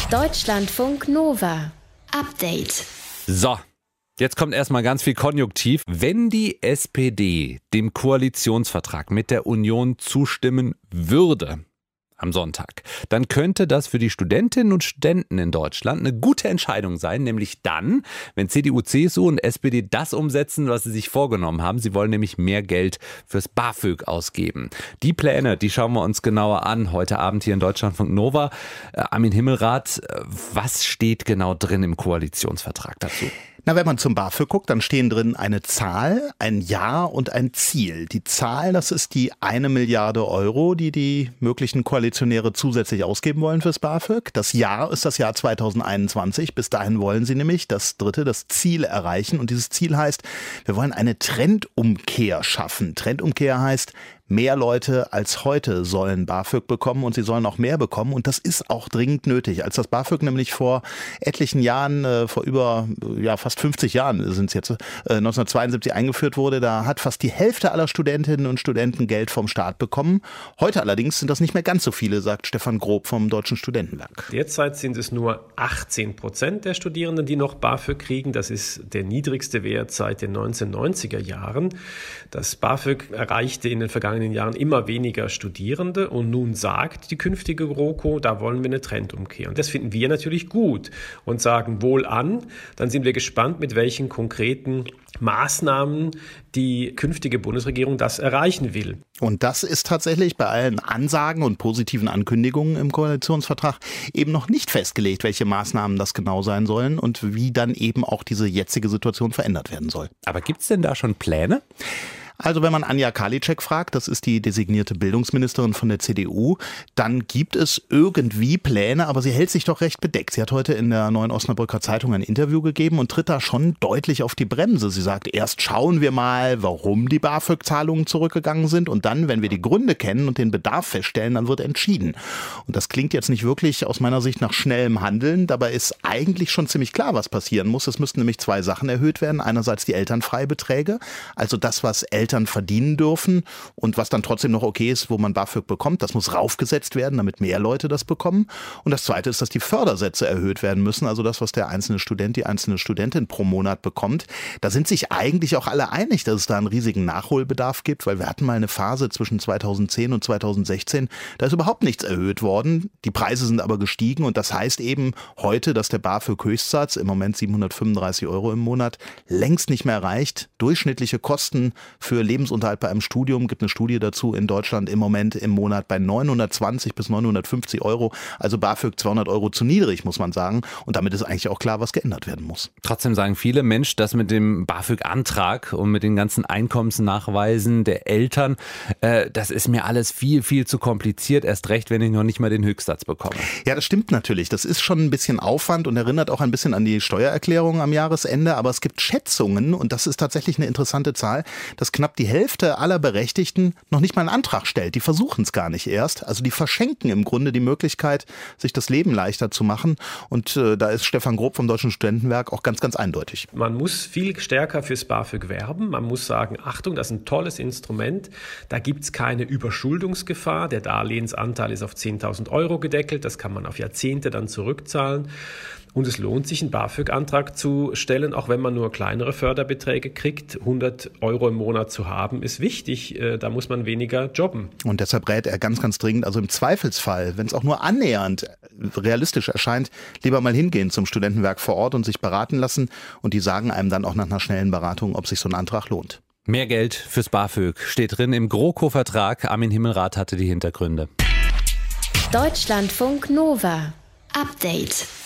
Deutschlandfunk Nova. Update. So, jetzt kommt erstmal ganz viel Konjunktiv. Wenn die SPD dem Koalitionsvertrag mit der Union zustimmen würde am Sonntag, dann könnte das für die Studentinnen und Studenten in Deutschland eine gute Entscheidung sein, nämlich dann, wenn CDU, CSU und SPD das umsetzen, was sie sich vorgenommen haben. Sie wollen nämlich mehr Geld fürs BAföG ausgeben. Die Pläne, die schauen wir uns genauer an heute Abend hier in Deutschlandfunk Nova. Armin Himmelrath, was steht genau drin im Koalitionsvertrag dazu? Na, wenn man zum BAföG guckt, dann stehen drin eine Zahl, ein Jahr und ein Ziel. Die Zahl, das ist die 1 Milliarde Euro, die die möglichen Koalitionäre zusätzlich ausgeben wollen fürs BAföG. Das Jahr ist das Jahr 2021. Bis dahin wollen sie nämlich das Ziel erreichen. Und dieses Ziel heißt, wir wollen eine Trendumkehr schaffen. Trendumkehr heißt, mehr Leute als heute sollen BAföG bekommen und sie sollen auch mehr bekommen. Und das ist auch dringend nötig. Als das BAföG nämlich vor etlichen Jahren, vor über fast 50 Jahren sind es jetzt, 1972 eingeführt wurde, da hat fast die Hälfte aller Studentinnen und Studenten Geld vom Staat bekommen. Heute allerdings sind das nicht mehr ganz so viele, sagt Stefan Grob vom Deutschen Studentenwerk. Derzeit sind es nur 18% der Studierenden, die noch BAföG kriegen. Das ist der niedrigste Wert seit den 1990er Jahren. Das BAföG erreichte in den vergangenen Jahren immer weniger Studierende und nun sagt die künftige GroKo, da wollen wir eine Trendumkehr. Und das finden wir natürlich gut und sagen wohl an. Dann sind wir gespannt, mit welchen konkreten Maßnahmen die künftige Bundesregierung das erreichen will. Und das ist tatsächlich bei allen Ansagen und positiven Ankündigungen im Koalitionsvertrag eben noch nicht festgelegt, welche Maßnahmen das genau sein sollen und wie dann eben auch diese jetzige Situation verändert werden soll. Aber gibt es denn da schon Pläne? Also wenn man Anja Karliczek fragt, das ist die designierte Bildungsministerin von der CDU, dann gibt es irgendwie Pläne, aber sie hält sich doch recht bedeckt. Sie hat heute in der Neuen Osnabrücker Zeitung ein Interview gegeben und tritt da schon deutlich auf die Bremse. Sie sagt, erst schauen wir mal, warum die BAföG-Zahlungen zurückgegangen sind und dann, wenn wir die Gründe kennen und den Bedarf feststellen, dann wird entschieden. Und das klingt jetzt nicht wirklich aus meiner Sicht nach schnellem Handeln. Dabei ist eigentlich schon ziemlich klar, was passieren muss. Es müssten nämlich 2 Sachen erhöht werden. Einerseits die Elternfreibeträge, also das, was Eltern verdienen dürfen und was dann trotzdem noch okay ist, wo man BAföG bekommt. Das muss raufgesetzt werden, damit mehr Leute das bekommen. Und das Zweite ist, dass die Fördersätze erhöht werden müssen, also das, was der einzelne Student, die einzelne Studentin pro Monat bekommt. Da sind sich eigentlich auch alle einig, dass es da einen riesigen Nachholbedarf gibt, weil wir hatten mal eine Phase zwischen 2010 und 2016, da ist überhaupt nichts erhöht worden. Die Preise sind aber gestiegen und das heißt eben heute, dass der BAföG-Höchstsatz, im Moment 735 Euro im Monat, längst nicht mehr reicht. Durchschnittliche Kosten für Lebensunterhalt bei einem Studium, gibt eine Studie dazu, in Deutschland im Moment im Monat bei 920 bis 950 Euro. Also BAföG 200 Euro zu niedrig, muss man sagen. Und damit ist eigentlich auch klar, was geändert werden muss. Trotzdem sagen viele, Mensch, das mit dem BAföG-Antrag und mit den ganzen Einkommensnachweisen der Eltern, das ist mir alles viel, viel zu kompliziert. Erst recht, wenn ich noch nicht mal den Höchstsatz bekomme. Ja, das stimmt natürlich. Das ist schon ein bisschen Aufwand und erinnert auch ein bisschen an die Steuererklärung am Jahresende. Aber es gibt Schätzungen, und das ist tatsächlich eine interessante Zahl, dass knapp die Hälfte aller Berechtigten noch nicht mal einen Antrag stellt. Die versuchen es gar nicht erst. Also die verschenken im Grunde die Möglichkeit, sich das Leben leichter zu machen. Und da ist Stefan Grob vom Deutschen Studentenwerk auch ganz, ganz eindeutig. Man muss viel stärker fürs BAföG werben. Man muss sagen, Achtung, das ist ein tolles Instrument. Da gibt es keine Überschuldungsgefahr. Der Darlehensanteil ist auf 10.000 Euro gedeckelt. Das kann man auf Jahrzehnte dann zurückzahlen. Und es lohnt sich, einen BAföG-Antrag zu stellen, auch wenn man nur kleinere Förderbeträge kriegt. 100 Euro im Monat zu haben, ist wichtig. Da muss man weniger jobben. Und deshalb rät er ganz, ganz dringend, also im Zweifelsfall, wenn es auch nur annähernd realistisch erscheint, lieber mal hingehen zum Studentenwerk vor Ort und sich beraten lassen. Und die sagen einem dann auch nach einer schnellen Beratung, ob sich so ein Antrag lohnt. Mehr Geld fürs BAföG steht drin im GroKo-Vertrag. Armin Himmelrath hatte die Hintergründe. Deutschlandfunk Nova. Update.